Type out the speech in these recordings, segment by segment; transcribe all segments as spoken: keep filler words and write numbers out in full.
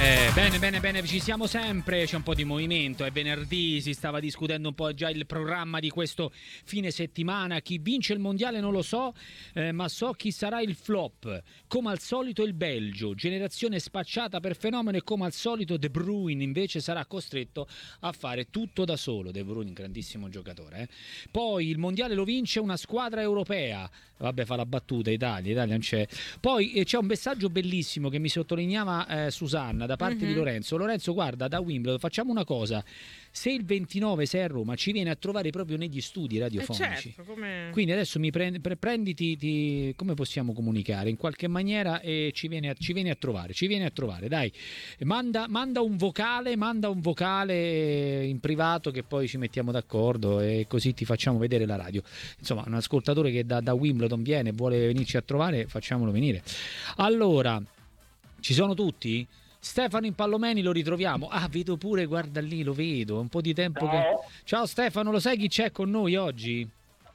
Eh, bene, bene, bene, ci siamo sempre, c'è un po' di movimento, è venerdì, si stava discutendo un po' già il programma di questo fine settimana, chi vince il mondiale non lo so, eh, ma so chi sarà il flop, come al solito il Belgio, generazione spacciata per fenomeno e come al solito De Bruyne invece sarà costretto a fare tutto da solo, De Bruyne grandissimo giocatore, eh. Poi il mondiale lo vince una squadra europea, vabbè fa la battuta, Italia, Italia non c'è, poi eh, c'è un messaggio bellissimo che mi sottolineava eh, Susanna da parte mm-hmm. di Lorenzo. Lorenzo, guarda, da Wimbledon facciamo una cosa: se il ventinove sei a Roma, ci viene a trovare proprio negli studi radiofonici. Eh certo, come... Quindi adesso mi prendi, pre- prenditi, ti, come possiamo comunicare? In qualche maniera e ci viene, a, ci viene a trovare, ci viene a trovare, dai. Manda, manda un vocale, manda un vocale in privato che poi ci mettiamo d'accordo e così ti facciamo vedere la radio. Insomma, un ascoltatore che da, da Wimbledon viene e vuole venirci a trovare, facciamolo venire. Allora, ci sono tutti? Stefano Impallomeni lo ritroviamo. Ah, vedo pure, guarda lì, lo vedo. Un po' di tempo che... Ciao Stefano, lo sai chi c'è con noi oggi?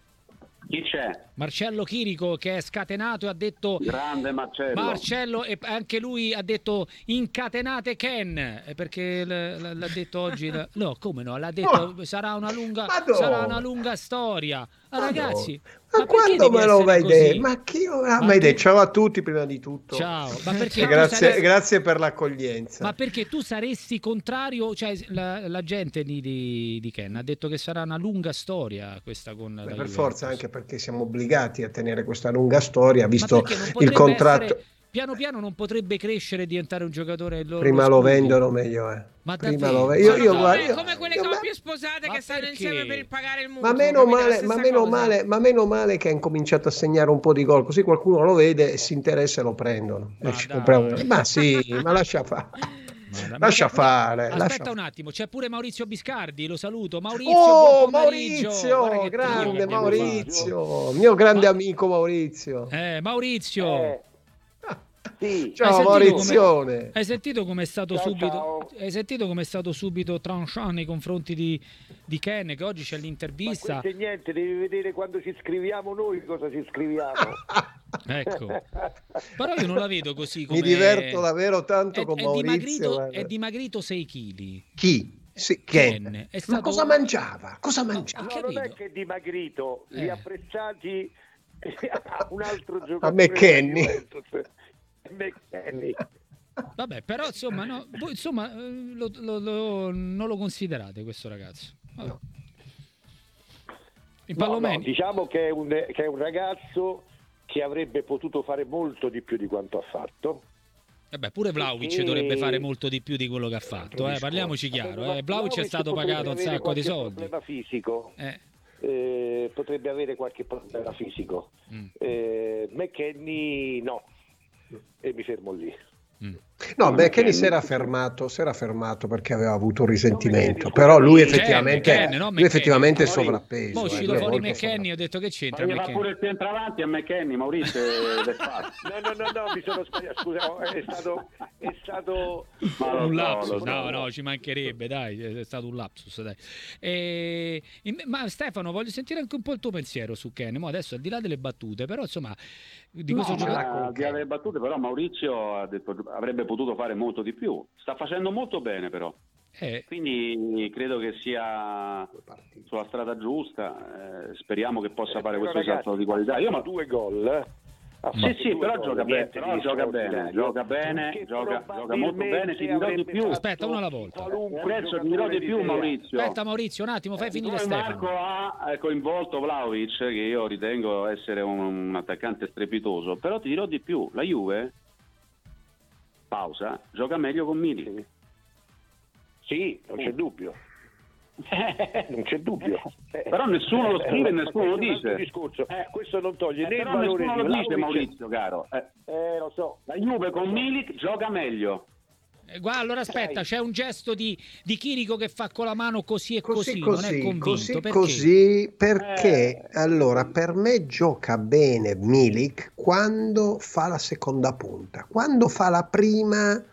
Chi c'è? Marcello Chirico, che è scatenato e ha detto... Grande Marcello. Marcello, e anche lui ha detto incatenate Ken, perché l- l'ha detto oggi... No, come no? L'ha detto, oh, sarà una lunga sarà una lunga storia. Ah, ragazzi... Ma, ma quando me lo vai detto? Ma chi lo ha mai detto? Ciao a tutti prima di tutto. Ciao. Ma perché grazie, saresti... grazie per l'accoglienza. Ma perché tu saresti contrario? Cioè la, la gente di, di, di Ken ha detto che sarà una lunga storia questa con Beh, la per Juventus. Forza, anche perché siamo obbligati a tenere questa lunga storia, visto il contratto. Essere... Piano piano non potrebbe crescere e diventare un giocatore loro prima lo vendono meglio è. Ma prima lo io, io, come, guarda, io, come quelle io, coppie sposate ma che stanno perché? insieme per pagare il mutuo, ma meno male ma meno cosa. male ma meno male che ha incominciato a segnare un po' di gol, così qualcuno lo vede e si interessa e lo prendono. Ma, e ma sì, ma lascia fare. Ma, lascia fare. Aspetta lascia un attimo, c'è pure Maurizio Biscardi, lo saluto. Maurizio, oh, buon pomeriggio. Maurizio, grande Maurizio, mio grande ma... amico Maurizio. Eh, Maurizio. Eh. Sì. Ciao hai Maurizione. Come, hai sentito come è stato ciao, subito ciao. Hai sentito come è stato subito tranchant nei confronti di, di Ken, che oggi c'è l'intervista. Ma niente, devi vedere quando ci scriviamo noi cosa ci scriviamo. Ecco. Però io non la vedo così come... Mi diverto davvero tanto è, con è Maurizio. Dimagrito, è dimagrito sei chili. Chi? Sì, Ken. Ken. È stato... Ma cosa mangiava? Cosa mangiava? No, non è che è dimagrito, eh. Li ha apprezzati un altro giocatore. A McKennie. McKennie. Vabbè, però insomma, no, voi, insomma lo, lo, lo, non lo considerate questo ragazzo? No. No, no, diciamo che è, un, che è un ragazzo che avrebbe potuto fare molto di più di quanto ha fatto. Eh beh, pure Vlahovic e... dovrebbe fare molto di più di quello che ha fatto, eh, parliamoci chiaro. Eh. Vlahovic è stato pagato un sacco di soldi. Problema fisico. Eh. Eh, potrebbe avere qualche problema fisico. Mm. Eh, McKennie no. E mi fermo lì. Mm. No, McKennie si era fermato, si era fermato perché aveva avuto un risentimento, no, però lui effettivamente, Ken, no, lui effettivamente è sovrappeso. Poi è uscito fuori McKennie, ho detto che c'entra. Ma fa pure il centravanti a McKennie, Maurizio. no, no, no, no, mi sono sbagliato, scusa, è stato, è stato ma un lapsus, no, no, ci mancherebbe, dai, è stato un lapsus, dai. E... Ma Stefano, voglio sentire anche un po' il tuo pensiero su Ken, mo adesso al di là delle battute, però insomma, di questo no, giocatore... Al di là delle battute, però Maurizio ha detto avrebbe potuto fare molto di più, sta facendo molto bene però, eh. quindi credo che sia sulla strada giusta, eh, speriamo che possa eh, fare questo ragazzi, salto di qualità. Io ma due gol eh? Sì, sì, però gol, gioca bene, però gioca bene, gioca bene, gioca, gioca molto bene, ti dirò di più. Aspetta, uno alla volta. Adesso ti dirò di più, Maurizio. Aspetta Maurizio, un attimo, fai finire Poi Stefano. Marco ha coinvolto Vlahovic, che io ritengo essere un, un attaccante strepitoso, però ti dirò di più, la Juve, pausa, gioca meglio con Milik. Sì, non c'è dubbio. Non c'è dubbio, però nessuno lo scrive e nessuno lo dice. Discorso. Eh, questo non toglie eh, né il però valore nessuno di lo dice, Maurizio caro. Eh. eh, lo so. La Juve con Milik gioca meglio. Eh, guarda, allora aspetta, c'è un gesto di, di Chirico che fa con la mano così e così, così, non è convinto. Così, perché? così perché eh. allora per me gioca bene Milik quando fa la seconda punta, quando fa la prima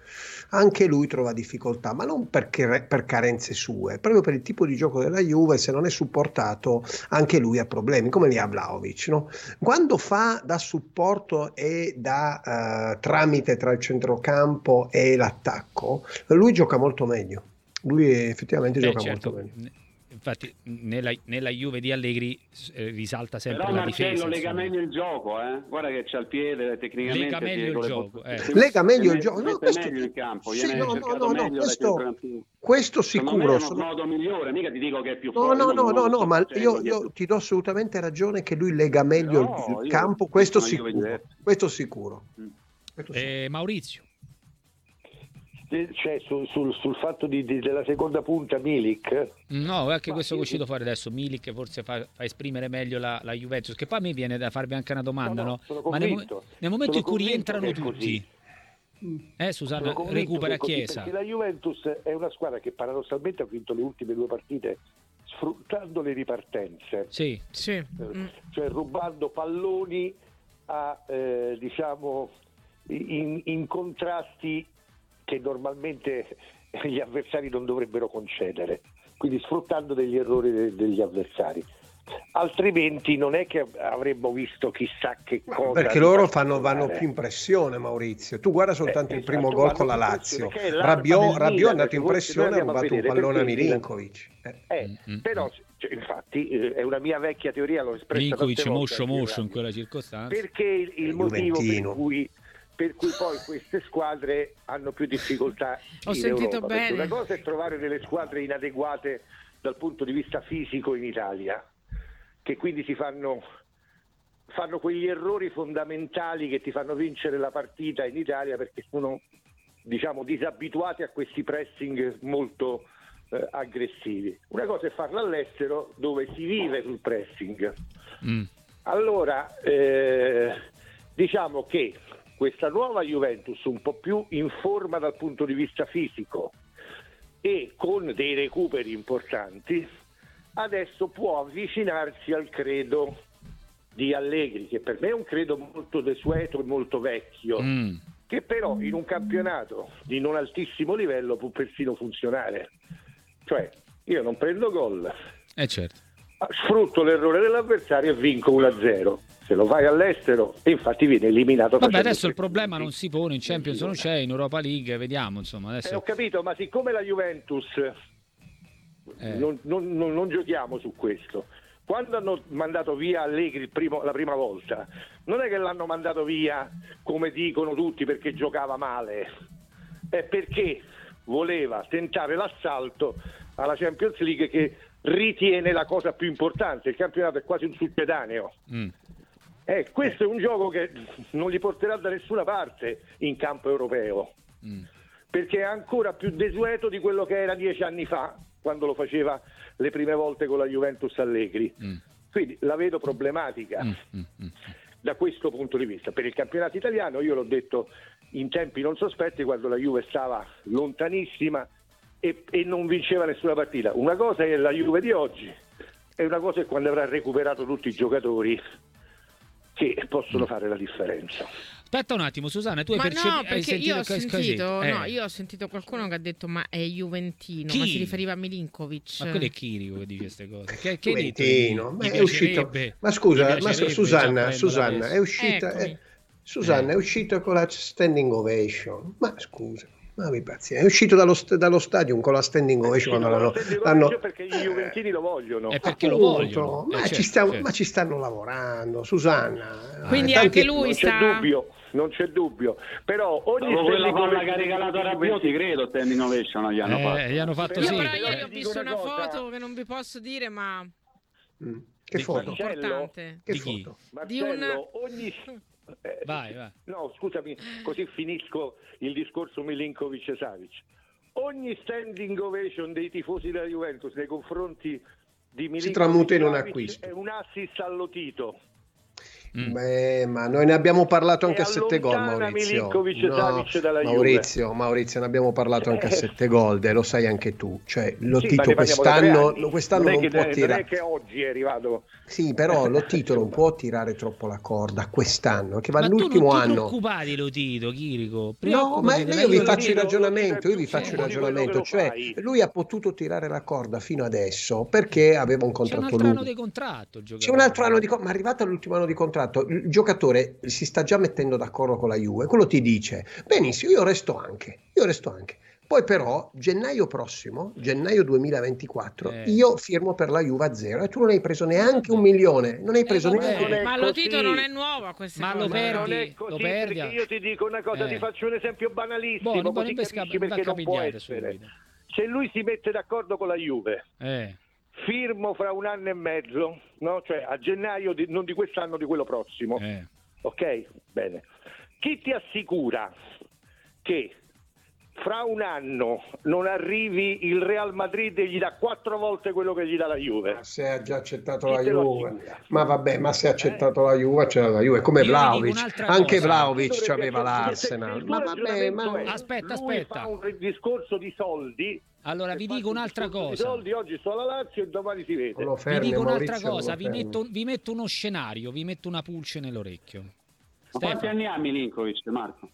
anche lui trova difficoltà, ma non perché, per carenze sue, proprio per il tipo di gioco della Juve, se non è supportato anche lui ha problemi, come lì a Vlahovic, no? Quando fa da supporto e da uh, tramite tra il centrocampo e l'attacco, lui gioca molto meglio, lui effettivamente Beh, gioca certo. molto meglio. Infatti nella, nella Juve di Allegri eh, risalta sempre Però la Marcello difesa. lega insomma. meglio il gioco, eh? Guarda che c'ha il piede, tecnicamente lega meglio il gioco, pot- eh. lega meglio il mette gioco, no, questo, meglio in campo, sì, gliene no, è no, cercato no, no, meglio questo, questo Secondo me è sicuro uno sono... modo migliore, mica ti dico che è più no forte. no no no, no ma io, io io ti do assolutamente ragione che lui lega meglio no, il campo, questo sicuro, diversa. questo sicuro, mm. questo sicuro. Eh, Maurizio, cioè sul, sul, sul fatto di, di, della seconda punta Milik, no, è che questo che è uscito fuori adesso, Milik forse fa, fa esprimere meglio la, la Juventus, che poi a me viene da farvi anche una domanda, no? no, no? Ma nel, nel momento in cui rientrano tutti, eh Susanna, recupera Chiesa, perché la Juventus è una squadra che paradossalmente ha vinto le ultime due partite sfruttando le ripartenze, sì, sì. Eh, cioè rubando palloni a eh, diciamo in, in contrasti che normalmente gli avversari non dovrebbero concedere, quindi sfruttando degli errori de- degli avversari. Altrimenti non è che avremmo visto chissà che cosa. No, perché loro fanno, vanno più in pressione, Maurizio. Tu guarda soltanto eh, il primo esatto, gol con la Lazio. Rabiot, Rabiot è andato in pressione e ha rubato un pallone a Milinkovic. Eh. Eh, mm-hmm. Però, cioè, infatti, eh, è una mia vecchia teoria, l'ho espressa Milinkovic moscio moscio in quella circostanza. Perché il, il motivo per cui per cui poi queste squadre hanno più difficoltà Ho in sentito Europa. bene. Una cosa è trovare delle squadre inadeguate dal punto di vista fisico in Italia, che quindi si fanno, fanno quegli errori fondamentali che ti fanno vincere la partita in Italia, perché sono, diciamo, disabituati a questi pressing molto eh, aggressivi. Una cosa è farlo all'estero, dove si vive sul pressing. Mm. Allora, eh, diciamo che questa nuova Juventus, un po' più in forma dal punto di vista fisico e con dei recuperi importanti, adesso può avvicinarsi al credo di Allegri, che per me è un credo molto desueto e molto vecchio, mm. che però in un campionato di non altissimo livello può persino funzionare. Cioè, io non prendo gol, eh certo. sfrutto l'errore dell'avversario e vinco uno a zero. Se lo fai all'estero, e infatti viene eliminato. Vabbè, adesso il problema non si pone in Champions, non c'è, in Europa League, vediamo, insomma. Adesso... Eh, ho capito, ma siccome la Juventus eh. non, non, non, non giochiamo su questo, quando hanno mandato via Allegri il primo, la prima volta, non è che l'hanno mandato via come dicono tutti perché giocava male, è perché voleva tentare l'assalto alla Champions League, che ritiene la cosa più importante. Il campionato è quasi un succedaneo. Mm. Eh, questo è un gioco che non li porterà da nessuna parte in campo europeo, mm. perché è ancora più desueto di quello che era dieci anni fa, quando lo faceva le prime volte con la Juventus Allegri. Mm. Quindi la vedo problematica mm. Mm. da questo punto di vista. Per il campionato italiano, io l'ho detto in tempi non sospetti, quando la Juve stava lontanissima e, e non vinceva nessuna partita. Una cosa è la Juve di oggi e una cosa è quando avrà recuperato tutti i giocatori che possono fare la differenza. Aspetta un attimo, Susanna, tu hai ma percepito? no, perché sentito io ho sentito, eh. no, io ho sentito qualcuno che ha detto ma è Juventino, Chi? ma si riferiva a Milinkovic. Ma quello è Chirico che dice queste cose. Che, che Juventino, ma è uscito. Ma scusa, ma Susanna, Susanna è uscita è, Susanna eh. è uscita con la standing ovation. Ma scusa. Ma mi pazienza. È uscito dallo, dallo stadio con la standing ovation quando l'hanno, l'hanno... perché gli juventini lo vogliono. È perché lo vogliono. Ma, eh, ci certo, stiamo, certo. ma ci stanno lavorando, Susanna. Quindi eh, anche lui non sta... c'è dubbio, non c'è dubbio. Però ogni dopo quella palla che ha regalato a Rabiot, credo standing ovation gli hanno eh, fatto. Gli hanno fatto però, sì. Però io eh. ho visto una foto che non vi posso dire, ma mm. che foto? Importante. Che di foto? Marcello, di una... ogni Eh, vai, vai. No, scusami, così finisco il discorso Milinkovic-Savic. Ogni standing ovation dei tifosi della Juventus nei confronti di Milinkovic si tramuta in un acquisto. È un assist all'Otito. Mm. Beh, ma noi ne abbiamo parlato anche e a sette gol, Maurizio. No, dalla Maurizio, Juve. Maurizio, ne abbiamo parlato anche a sette gol, e lo sai anche tu. Cioè, lo sì, Tito quest'anno, quest'anno non, non, non può ne, tirare. Non è che oggi è arrivato. Sì, però lo Tito non può tirare troppo la corda quest'anno, che va ma all'ultimo tu non anno. ti preoccupati, lo Tito, Chirico. No, ma io vi faccio il ragionamento, io vi faccio il di ragionamento, cioè lui ha potuto tirare la corda fino adesso perché aveva un contratto lungo. C'è un altro anno di contratto, C'è un altro anno di contratto, ma arrivato all'ultimo anno di contratto, il giocatore si sta già mettendo d'accordo con la Juve, quello ti dice, benissimo, io resto anche, io resto anche. Poi però, gennaio prossimo, gennaio duemilaventiquattro, eh. io firmo per la Juve a zero e tu non hai preso neanche un milione, non hai preso eh, neanche un milione. Ma lo Tito non è nuova questa ma cosa. lo perdi, non è così, lo perdi. Perché io ti dico una cosa, eh. ti faccio un esempio banalissimo, Buono, così capisci scap- perché non può essere. Subito. Se lui si mette d'accordo con la Juve, eh. firmo fra un anno e mezzo, no? Cioè a gennaio, di, non di quest'anno, di quello prossimo, eh. ok? Bene. Chi ti assicura che fra un anno non arrivi il Real Madrid e gli dà quattro volte quello che gli dà la Juve? Ma se ha già accettato la Juve, ma vabbè, ma se ha accettato eh? la Juve, c'era la Juve, come Vlahovic, anche Vlahovic aveva l'Arsenal. Ma vabbè, ma aspetta, lui aspetta. Fa un discorso di soldi. Allora vi dico un'altra cosa. I soldi oggi sto alla Lazio e domani si vede. Fermi, vi dico un'altra Maurizio, cosa, vi metto, vi metto uno scenario, vi metto una pulce nell'orecchio. Ma quanti anni ha Milinkovic, Marco?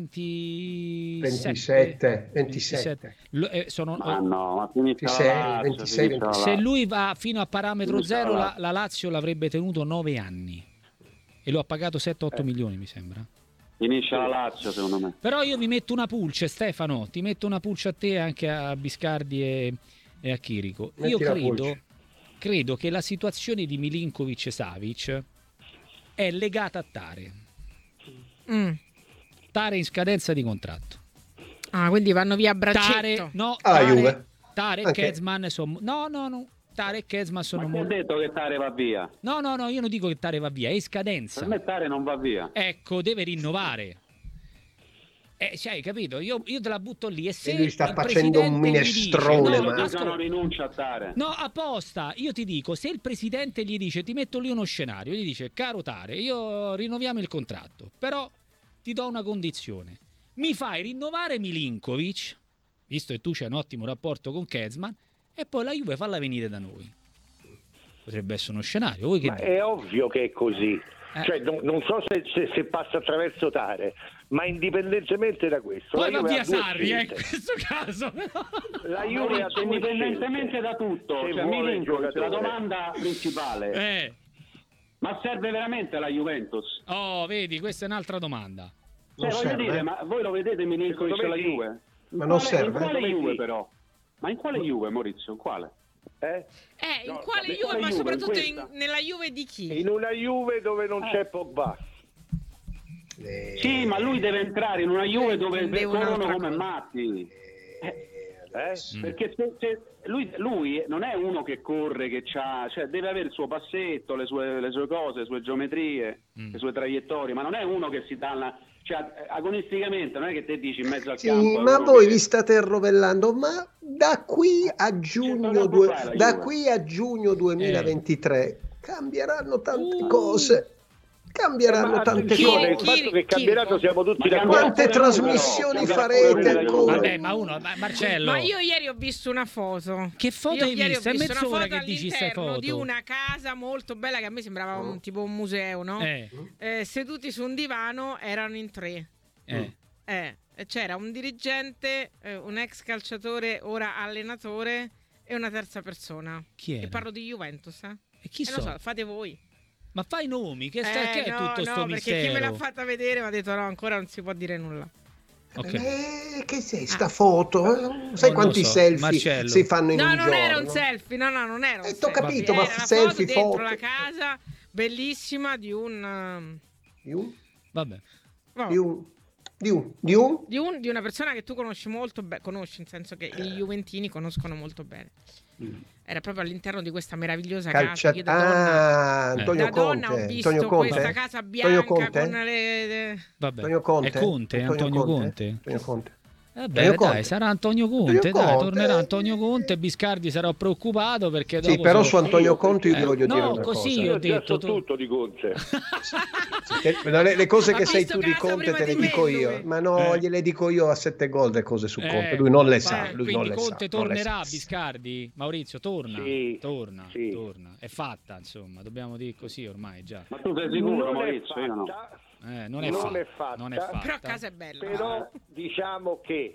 ventisette ventisette Lo, eh, sono, ma no, ma ventisei, ventisei, ventisei. Se lui va fino a parametro finisce zero, la, la Lazio l'avrebbe tenuto nove anni e lo ha pagato sette otto eh. milioni, mi sembra. Finisce la Lazio, secondo me. Però io vi metto una pulce, Stefano, ti metto una pulce a te e anche a Biscardi e, e a Chirico. Metti io credo, credo che la situazione di Milinkovic e Savic è legata a Tare. Mm. Tare in scadenza di contratto. Ah, quindi vanno via a braccetto. Tare, no, alla Tare, Juve. Tare e Kezman sono no, no, no. Tare e Kezman sono Ma molto... detto che Tare va via. No, no, no, io non dico che Tare va via, è in scadenza. Per me Tare non va via. Ecco, deve rinnovare. Eh, cioè, hai capito? Io, io te la butto lì e se e lui sta facendo un minestrone, dice, no, ma ascolta, non rinuncia a Tare. No, apposta, io ti dico, se il presidente gli dice, ti metto lì uno scenario, gli dice, caro Tare, io rinnoviamo il contratto, però ti do una condizione. Mi fai rinnovare Milinkovic, visto che tu c'hai un ottimo rapporto con Kezman, e poi la Juve falla venire da noi. Potrebbe essere uno scenario. Voi che ma è ovvio che è così. Eh. Cioè, non, non so se, se, se passa attraverso Tare, ma indipendentemente da questo, poi la va Juve via Sarri, eh, in questo caso. La Juve ha indipendentemente da tutto, cioè, Milinkovic, la domanda principale. Eh. Ma serve veramente la Juventus? Oh, vedi, questa è un'altra domanda. Cioè, voglio serve. dire, ma voi lo vedete Milinkovic alla Juve? In ma quale, non serve. In quale Juve però? Ma in quale Juve, Maurizio? In quale? Eh, eh in no, quale Juve, quale ma Juve, soprattutto in in, nella Juve di chi? In una Juve dove non eh. c'è Pogba. Eh. Sì, ma lui deve entrare in una Juve dove corrono come matti. Eh. Eh? Mm. Perché se, se lui, lui non è uno che corre, che c'ha, cioè deve avere il suo passetto, le sue, le sue cose, le sue geometrie, mm. le sue traiettorie, ma non è uno che si dà la... Cioè, agonisticamente non è che te dici in mezzo al sì, campo. Ma voi che... vi state rovellando, ma da qui a giugno, due, da qui a giugno duemilaventitré eh. cambieranno tante uh. cose. Cambieranno eh, tante cose. Il fatto che cambieranno siamo tutti d'accordo. Quante trasmissioni farete ancora? Vabbè, ma uno, ma Marcello. Ma io ieri ho visto una foto. Che foto io hai ieri visto? Ho È visto mezz'ora una foto che dici ste foto. Di una casa molto bella che a me sembrava un, tipo un museo, no? Eh. Eh, seduti su un divano erano in tre. Eh. Eh. C'era un dirigente, eh, un ex calciatore, ora allenatore e una terza persona. Chi era? E parlo di Juventus, eh? E chi eh, so? Lo so, fate voi. Ma fai nomi, che, sta, eh, che è no, tutto no, sto perché mistero? Chi me l'ha fatta vedere mi ha detto no, ancora non si può dire nulla. Okay. Eh, che sei sta ah. foto? Eh? Sai non quanti so. selfie Marcello. si fanno in no, un non giorno? No, non era un selfie, no, no, non era un eh, selfie. Ho capito, era ma selfie, foto foto. dentro la casa, bellissima, di un... Di un? Vabbè. Oh. Di un... Di un, di, un? Di, un, di una persona che tu conosci molto bene, conosci nel senso che i juventini conoscono molto bene. Mm. Era proprio all'interno di questa meravigliosa Calcia... casa. Io da donna, ah, Antonio da Conte. donna ho visto Antonio Conte. questa casa bianca con le... Vabbè. Antonio Conte. È Conte, Antonio, Antonio Conte. Conte. Antonio Conte. Eh beh, dai, sarà Antonio Conte, Antonio dai, Conte. Tornerà Antonio Conte, Biscardi sarà preoccupato perché dopo sì, però so... su Antonio Conte io ti eh, voglio no, dire una così cosa. io ho detto tu... tutto di Conte. le, le cose che sai tu di Conte te le dico io, lui. ma no, eh. gliele dico io a sette gol le cose su eh, Conte, lui non le eh, sa, lui quindi non le Conte sa, tornerà, le sa. Biscardi? Maurizio, torna, sì, torna, sì. torna, è fatta, insomma, dobbiamo dire così ormai già. Ma tu sei sicuro, non Maurizio? È io no. Eh, non, è, non, fatta, è fatta, non è fatta, però a casa è bella. Però diciamo che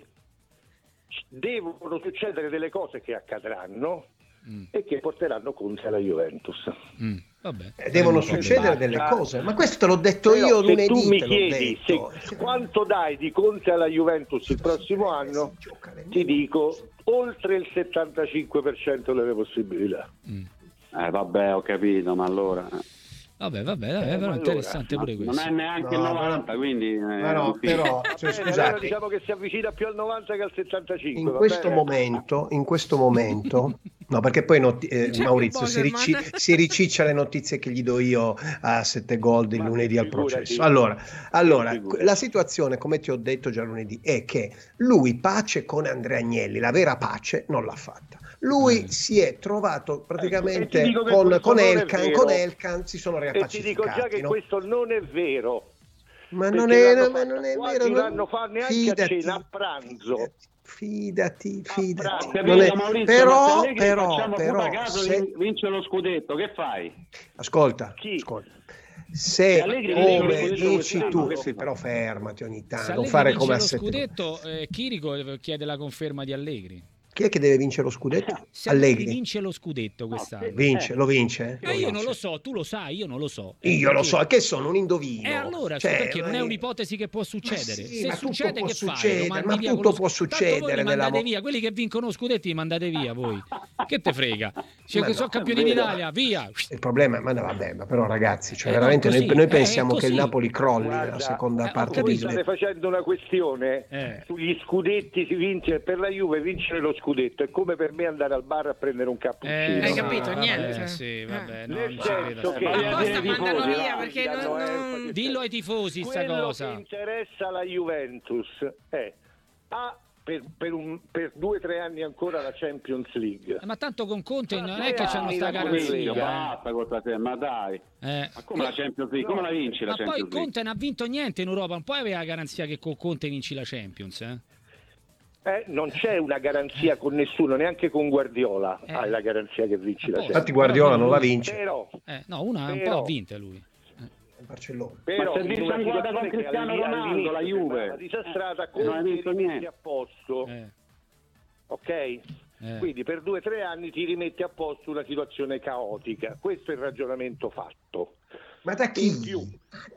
devono succedere delle cose che accadranno mm. e che porteranno Conte alla Juventus. Mm. Vabbè, eh, devono succedere delle cose, ma questo te l'ho detto però io lunedì. Se tu mi chiedi se, quanto dai di Conte alla Juventus il prossimo anno, ti dico oltre il settantacinque per cento delle possibilità. Mm. Eh vabbè, ho capito, ma allora... Vabbè, vabbè, vabbè, però è interessante pure questo. Non è neanche il no, novanta, quindi... Eh, no, però, cioè, bene, scusate, allora diciamo che si avvicina più al novanta che al settantacinque. In questo bene? momento, in questo momento, no, perché poi not- eh, Maurizio si, rici- si riciccia le notizie che gli do io a sette gol del ma lunedì al processo. Allora, allora la situazione, come ti ho detto già lunedì, è che lui pace con Andrea Agnelli, la vera pace non l'ha fatta. Lui eh. si è trovato praticamente eh, con, con, Elkan, con Elkan si sono riappacificati. E ti dico già che no? questo non è vero. Ma non è, no, ma non è vero. Non l'hanno fatto neanche fidati, a cena, a pranzo. Fidati, fidati. Ah, non è, Maurizio, però, però, però, caso se... vince lo scudetto, che fai? Ascolta, Chi? ascolta. Se come dici tu, sì, però fermati ogni tanto, non fare come a sette. Se Allegri vince lo scudetto, eh, Chirico chiede la conferma di Allegri. Chi è che deve vincere lo scudetto? Se Allegri vince lo scudetto quest'anno. No, vince, lo vince? Ma io vince. Non lo so, tu lo sai, io non lo so. Io lo so, che sono un indovino. E allora, cioè, perché non è un'ipotesi che può succedere. Sì, se succede, che succedere, fai? Ma tutto può succedere. Voi mandate via, quelli che vincono lo scudetti li mandate via voi. Che te frega? Cioè, che no, sono campioni d'Italia, via. Il problema, ma no, vabbè, ma però ragazzi, cioè, eh, veramente noi, noi pensiamo eh, che il Napoli crolli Guarda, la seconda eh, parte. Qui state facendo una questione eh. sugli scudetti, si vince per la Juve, vincere lo scudetto è come per me andare al bar a prendere un cappuccino. Eh, hai capito? No, niente. Vabbè, sì, vabbè, no, nel senso che apposta mandano via perché non, non... dillo ai tifosi sta cosa. Quello che interessa alla Juventus è a per, per, un, per due o tre anni ancora la Champions League. Eh, ma tanto con Conte non è che c'hanno sta garanzia. Basta con te, ma dai. Eh. Ma come la Champions League? Come la vinci la ma Champions League? Ma poi Conte non ha vinto niente in Europa, non puoi avere la garanzia che con Conte vinci la Champions, eh? Eh, non c'è una garanzia con nessuno, neanche con Guardiola eh. hai la garanzia che vinci la Champions. Infatti Guardiola non la vince. Però, eh, no, una però, un po' ha vinta lui. Eh. Barcellona. Però ma se in una situazione con Cristiano Ronaldo la Juve disastrata eh, non ha vinto niente a posto. Eh. Ok? Eh. Quindi per due o tre anni ti rimetti a posto una situazione caotica. Questo è il ragionamento fatto. Ma da chi? In più.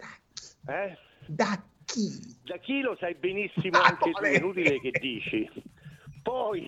Eh? Da chi? Da chi lo sai benissimo ah, anche tu, è inutile che dici. Poi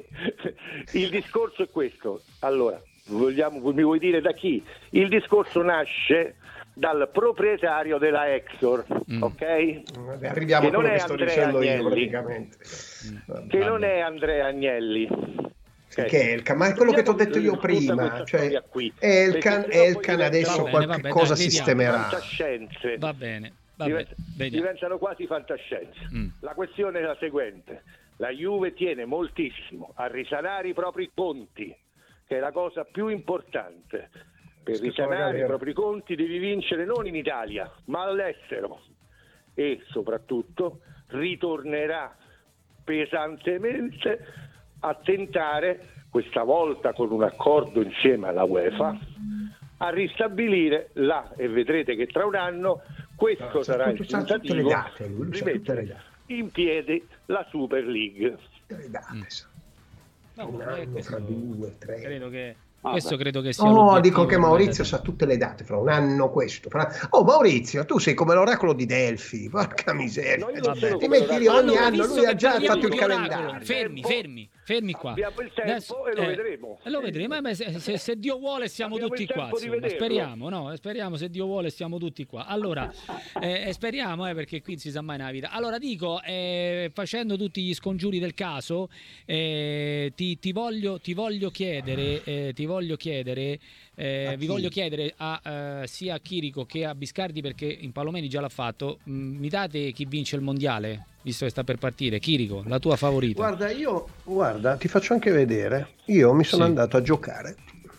il discorso è questo. Allora, vogliamo, mi vuoi dire da chi? Il discorso nasce dal proprietario della Exor, mm. ok? Vabbè, arriviamo a quello che sto dicendo Agnelli, io praticamente. Mm. Che non è Andrea Agnelli. Okay. Che è Elkan, ma è quello che ti ho detto io prima, cioè Elkan, Elkan adesso qualche bene, cosa dai, sistemerà. Fantascienze. Va bene. Divent- diventano quasi fantascienze. Mm. La questione è la seguente: la Juve tiene moltissimo a risanare i propri conti, che è la cosa più importante. Per risanare i propri conti devi vincere non in Italia, ma all'estero, e soprattutto ritornerà pesantemente a tentare, questa volta con un accordo insieme alla UEFA, a ristabilire là, e vedrete che tra un anno questo no, sarà il tentativo di mettere in piedi la Super League. Le date, mm. no, un anno, fra due, tre. Credo che Ah, questo beh. credo che sia no, dico che Maurizio sa tutte le date, fra un anno questo fra... oh Maurizio, tu sei come l'oracolo di Delfi, porca miseria, no, ti metti lì ogni allora, anno, lui ha già fatto il oracolo. calendario. Fermi, fermi, fermi qua. Abbiamo il tempo Adesso, e lo eh, vedremo. E lo vedremo, eh, se, se, se Dio vuole siamo Abbiamo tutti qua, insomma. Speriamo, no? Speriamo, se Dio vuole siamo tutti qua. Allora, eh, speriamo, eh, perché qui non si sa mai nella vita. Allora dico, eh, facendo tutti gli scongiuri del caso, eh, ti, ti, voglio, ti voglio chiedere, eh, ti voglio chiedere, eh, vi voglio chiedere a, uh, sia a Chirico che a Biscardi, perché in Palomeni già l'ha fatto, mm, mi date chi vince il mondiale, visto che sta per partire? Chirico, la tua favorita. Guarda, io, guarda, ti faccio anche vedere, io mi sono sì. andato a giocare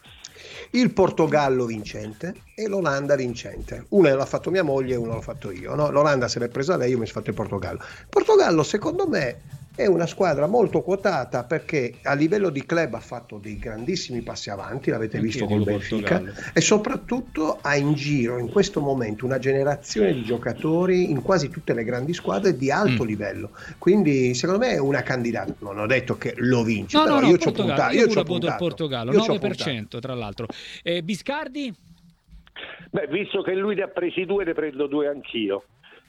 il Portogallo vincente e l'Olanda vincente. Una l'ha fatto mia moglie e una l'ho fatto io, no? L'Olanda se l'è presa lei, io mi sono fatto il Portogallo. Il Portogallo secondo me è una squadra molto quotata perché a livello di club ha fatto dei grandissimi passi avanti, l'avete Anche visto col Benfica, Portogallo. E soprattutto ha in giro in questo momento una generazione di giocatori in quasi tutte le grandi squadre di alto mm. livello, quindi secondo me è una candidata. Non ho detto che lo vince, no, però no, io no, ci ho puntato, io, io pure ho puntato il Portogallo, nove per cento tra l'altro. eh, Biscardi? Beh, visto che lui ne ha presi due, ne prendo due anch'io,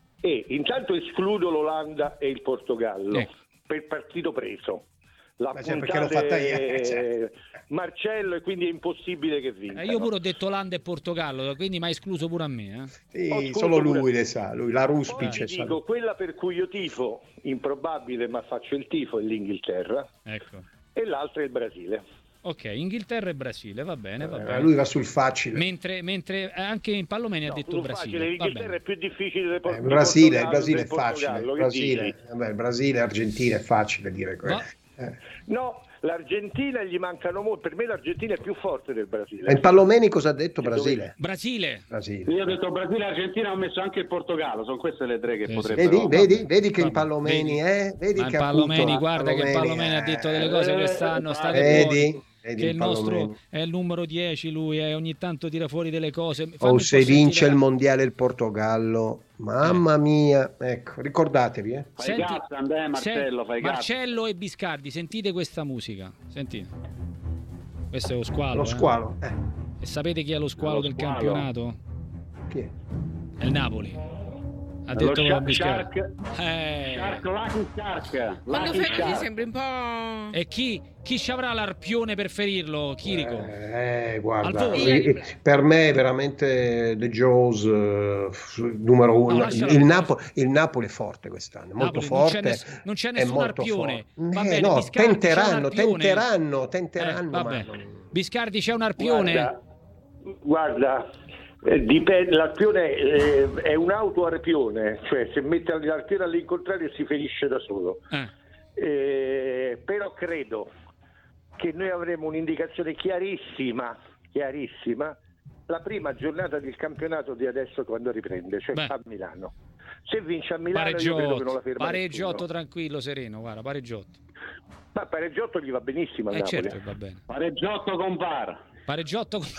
e intanto escludo l'Olanda e il Portogallo eh. per partito preso. La cioè, perché l'ho fatta io eh, Marcello, e quindi è impossibile che vinca. Eh, io pure ho detto Olanda e Portogallo, quindi mi ha escluso pure a me. Eh. Sì, solo lui le sa, lui, la ruspice. Poi dico, quella per cui io tifo, improbabile, ma faccio il tifo, è l'Inghilterra, ecco. E l'altra è il Brasile. Ok, Inghilterra e Brasile, va bene, va eh, bene. Lui va sul facile. Mentre, mentre anche in Palomeni no, ha detto Brasile. Facile, L'Inghilterra è più difficile del eh, Brasile, il Brasile è facile. Brasile, vabbè, Brasile e Argentina è facile dire quello. Eh. No, l'Argentina gli mancano molto. Per me l'Argentina è più forte del Brasile. E in Palomeni cosa ha detto Brasile? Brasile. Brasile. Io ho detto Brasile e Argentina, ho messo anche il Portogallo. Sono queste le tre che eh, potrebbero. Vedi, vedi, vedi che in Palomeni è. Vedi Ma che in Palomeni, guarda Palomeni, che in Palomeni eh, ha detto delle cose quest'anno. Eh, state vedi? buoni. Che il nostro è il numero dieci, lui è, ogni tanto tira fuori delle cose. O oh, se vince il mondiale il Portogallo, mamma eh. mia, ecco, ricordatevi. Eh. Fai Senti, cazzo, Andrea, Marcello, fai Marcello e Biscardi, sentite questa musica, sentite. Questo è lo squalo. Lo squalo. Eh. Eh. E sapete chi è lo squalo lo del squalo. campionato? Chi è? È il Napoli. Ha detto shark, Biscardi. Shark, eh. Shark, Lucky Shark. Quando fai sembri un po'. E chi, chi ci avrà l'arpione per ferirlo, Chirico? Eh, guarda, eh, per me è veramente The Jaws uh, numero uno. No, il, Napo- il Napoli è forte quest'anno, è molto Napoli, forte. Non c'è, ness- non c'è nessun arpione. Va eh, bene, no, Biscardi, tenteranno, tenteranno, tenteranno. Eh, ma... Biscardi, c'è un arpione. Guarda. guarda. Eh, dipende, l'arpione eh, è un autoarpione, cioè se mette l'arpione all'incontrario si ferisce da solo. Eh. Eh, però credo che noi avremo un'indicazione chiarissima, chiarissima, la prima giornata del campionato di adesso quando riprende, cioè Beh. a Milano. Se vince a Milano io credo che non la ferma pareggiotto nessuno. Tranquillo, sereno, guarda, pareggiotto. Ma pareggiotto gli va benissimo a eh, Napoli. Certo, va bene. Pareggiotto con V A R. Pareggiotto con...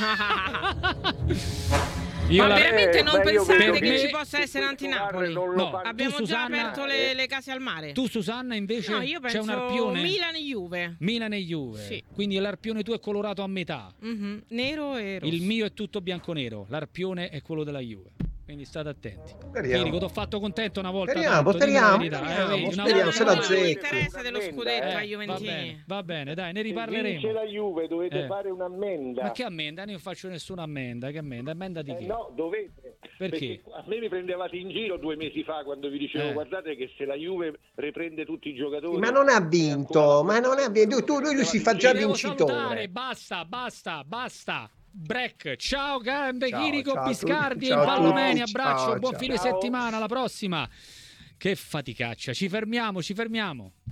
Io Ma la... veramente non eh, pensate che me... ci possa essere anti-Napoli? No, abbiamo tu, già Susanna... aperto le, le case al mare. Tu Susanna invece no, io penso c'è un arpione? Milan e Juve. Milan e Juve. Sì. Quindi l'arpione tu è colorato a metà. Mm-hmm. Nero e rosso. Il mio è tutto bianco-nero. L'arpione è quello della Juve. Quindi state attenti. Chirico, ti ho fatto contento una volta. Speriamo, speriamo. Speriamo, se la zecca. Non interessa dello scudetto eh, ai Juventini. Va bene, va bene, dai, ne riparleremo. Se vince la Juve dovete eh. fare un'ammenda. Ma che ammenda? Io non faccio nessuna ammenda. Che ammenda? Ammenda di chi? Eh, no, dovete. Perché? Perché a me mi prendevate in giro due mesi fa quando vi dicevo eh. guardate che se la Juve riprende tutti i giocatori. Ma non ha vinto, ma non ha vinto. Tu, lui, lui si fa già vincitore. Salutare. Basta, basta, basta. Break, ciao grande ciao, Chirico ciao Biscardi e Palomeni, abbraccio, ciao, buon ciao. fine ciao. settimana, alla prossima. Che faticaccia, ci fermiamo, ci fermiamo.